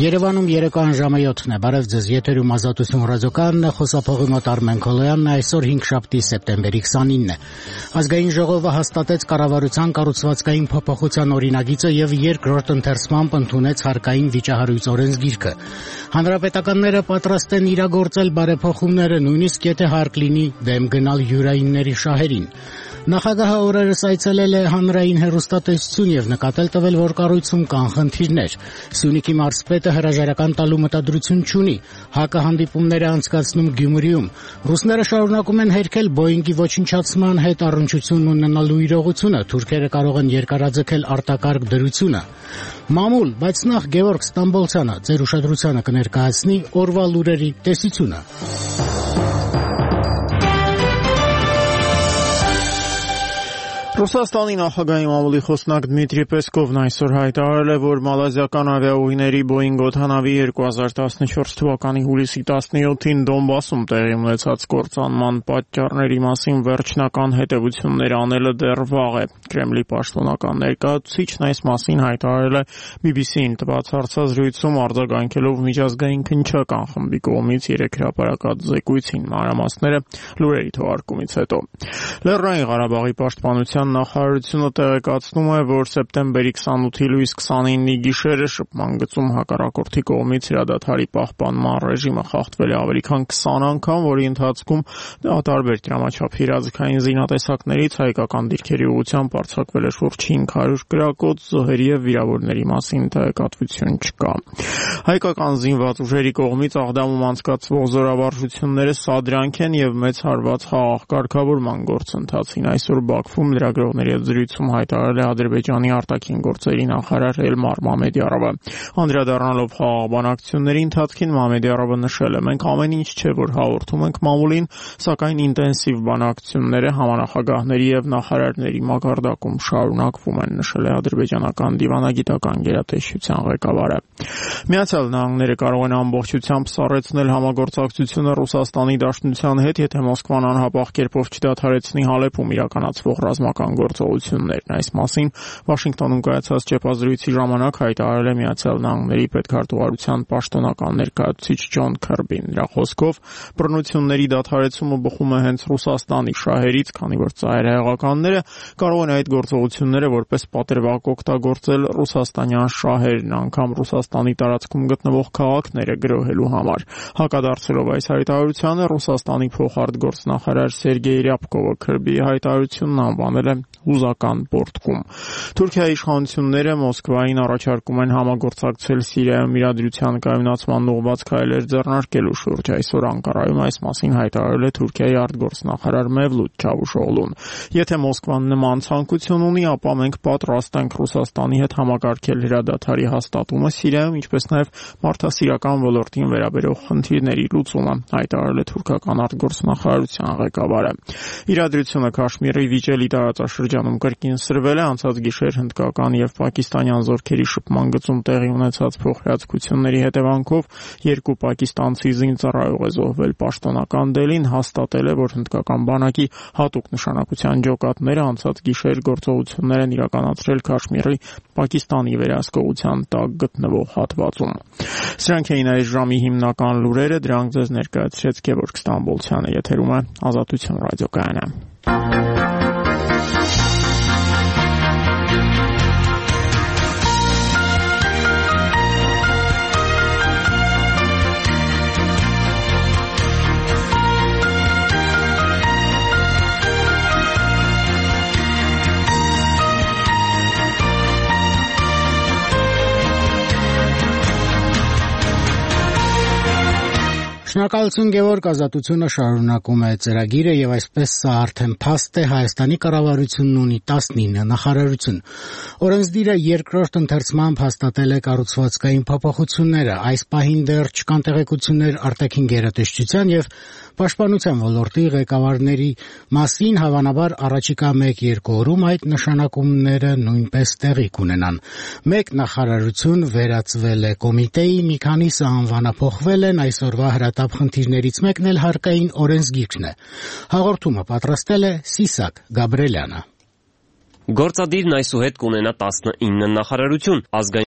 Երևանում երեկոյան ժամը 7-ն է, բարև ձեզ, եթերում Ազատություն ռադիոկայանն է, խոսափողի մոտ Արմեն Քոլոյանն է, այսօր 5 սեպտեմբերի 29-ն է։ Ազգային ժողովը հաստատեց կառավարության կառուցվածքային փոփոխության օրինագիծը եւ երկրորդ ընթերցմամբ ընդունեց հարկային վիճահարույց օրենսգիրքը։ Հանրապետականները պատրաստ են իրագործել բարեփոխումները, նույնիսկ եթե հարկ լինի դեմ գնալ յուրայինների շահերին։ Նախագահը օրերս այցելել է հանրային հեռուստատեսություն եւ նկատել տվել, որ կառույցում կան խնդիրներ։ Սյունիքի մարզպետը հրաժարական տալու մտադրություն չունի։ ՀԱԿ-ը հանդիպումներ է անցկացնում Գյումրիում։ Ռուսները շարունակում են հերքել Բոյինգի ոչնչացման հետ առնչությունն ունենալու իրողությունը։ Թուրքերը կարող են երկարաձգել արտակարգ դրությունը։ Մամուլ, բայց նախ Գևորգ Ստամբոլցյանը ձեր ուշադրությանը կներկայացնի օրվա լուրերի տեսությունը։ Ռուսաստանի նախագահի մամուլի խոսնակ Դմիտրի Պեսկովն այսօր հայտարարել է, որ մալազիական ավիաուղիների Boeing օդանավի 2014 թվականի հուլիսի 17-ին Դոնբասում տեղի ունեցած կործանման պատճառների մասին վերջնական հետևություններ անելը դեռ վաղ է։ Կրեմլի պաշտոնական ներկայացուցիչն այս մասին հայտարարել է BBC-ին տված հարցազրույցում, արձագանքելով միջազգային քննչական խմբի կողմից երեկ հրապարակած զեկույցին, մանրամասները լուրերի թողարկումից հետո։ Լեռնային Ղարաբաղի պաշտպանության նախարարությունը տեղեկացնում է, որ սեպտեմբերի 28-ի լույս 29-ի գիշերը շփման գծում հակառակորդի կողմից հրադադարի պահպանման ռեժիմը խախտվել է ավելի քան 20 անգամ, որի ընթացքում տարբեր դրամաչափի իրազեկային զինատեսակներից հայկական դիրքերի ուղղությամբ արձակվել է շուրջ 500 գրակոց, զոհերի եւ վիրավորների մասին տեղեկատվություն չկա։ Հայկական զինված ուժերի կողմից Աղդամում անցկացվող զորավարժությունները սադրանք են եւ մեծ հարված խաղաղ կարգավորման գործընթացին։ Այսօր Բաքվում լրագրողների հետ զրույցում հայտարարել է Ադրբեջանի արտաքին գործերի նախարար Էլմար Մամեդյարովը։ Անդրադառնալով խաղաղ բանակցությունների ընթացքին Մամեդյարովը նշել է. «Մենք ամեն ինչ չէ, որ հաղորդում ենք մամուլին, սակայն ինտենսիվ բանակցությունները համանախագահների եւ նախարարների մակարդակում շարունակվում են», նշել է ադրբեջանական դիվանագիտական գերատեսչության ղեկավարը։ Միացյալ Նահանգները կարող են ամբողջությամբ սառեցնել համագործակցությունը Ռուսաստանի Դաշնության հետ, եթե Մոսկվան անհապաղ կերպով չդադարեցնի Հալեպում իրականացվող ռազմական գործողություններն։ Այս մասին Վաշինգտոնում կայացած ճեպազրույցի ժամանակ հայտարարել է Միացյալ Նահանգների պետքարտուղարության պաշտոնական ներկայացուցիչ Ջոն Քըրբին։ Նրա խոսքով բռնությունների դադարեցումը բխում է հենց Ռուսաստանի շահերից, քանի որ ծայրահեղականները կարող են այդ գործողությունները որպես պատրվակ օգտագործել ռուսաստանյան շահերն, անգամ Ռուսաստանի տարածքում գտնվող քաղաքները գրոհելու համար։ Հակադարձելով այս հայտարարությանը Ռուսաստանի փոխարտգործնախարար Սերգեյ Ռյաբկովը Քըրբիի հայտարարությունն անվանել է հուզական պորտկում։ Թուրքիայի իշխանությունները Մոսկվային առաջարկում են համագործակցել Սիրիայում իրադրության կայունացման ուղղված քայլեր ձեռնարկելու շուրջ։ Այսօր Անկարայում այս մասին հայտարարել է Թուրքիայի արտգործնախարար Մևլութ Չավուշօղլուն։ Եթե Մոսկվան նման ցանկություն ունի, ապա մենք պատրաստ ենք Ռուսաստանի հետ համակարգել հրադադարի հաստատումը Սիրիայում, ինչպես նաև մարդասիրական ոլորտին վերաբերող խնդիրների լուծումը, հայտարարել է թուրքական արտգործնախարարության ղեկավարը։ Իրադրությունը Քաշմիրի վիճելի տարածաշրջանում կրկին սրվել է։ Անցած գիշեր հնդկական եւ պակիստանյան զորքերի շփման գծում տեղի ունեցած փոխհրաձգությունների հետևանքով երկու պակիստանցի զինծառայող է զոհվել։ Պաշտոնական Դելին հաստատել է, որ հնդկական բանակի հատուկ նշանակության ջոկատները անցած գիշեր գործողություններ են իրականացրել Քաշմիրի Պակիստանի վերահսկողության տակ գտնվող հատվածում։ Սրանք էին այս ժամի հիմնական լուրերը, դրանք ձեզ ներկայացրեց Գևորգ Ստամբոլցյանը, եթերում է Ազատություն ռադիոկայանը։ Շնորհակալություն Գևորգ, Ազատությունը շարունակում է ծրագիրը եւ այսպես սա արդեն փաստ է, Հայաստանի կառավարությունն ունի 19 նախարարություն։ Օրենսդիրը երկրորդ ընթերցմամբ հաստատել է կառուցվածքային փոփոխությունները։ Այս պահին դեռ չկան տեղեկություններ արտաքին գերատեսչության եւ պաշտպանության ոլորտի ղեկավարների մասին, հավանաբար առաջիկա 1-2 օրում այդ նշանակումները նույնպես տեղի կունենան։ Մեկ նախարարություն վերածվել է կոմիտեի, մի քանիսը անվանափոխվել են, այսօրվա հրատապ խնդիրներից մեկն էլ հարկային օրենսգիրքն է։ Հաղորդումը պատրաստել է Սիսակ Գաբրելյանը։ Գործադիրն այսուհետ կունենա 19 նախարարություն, ազգային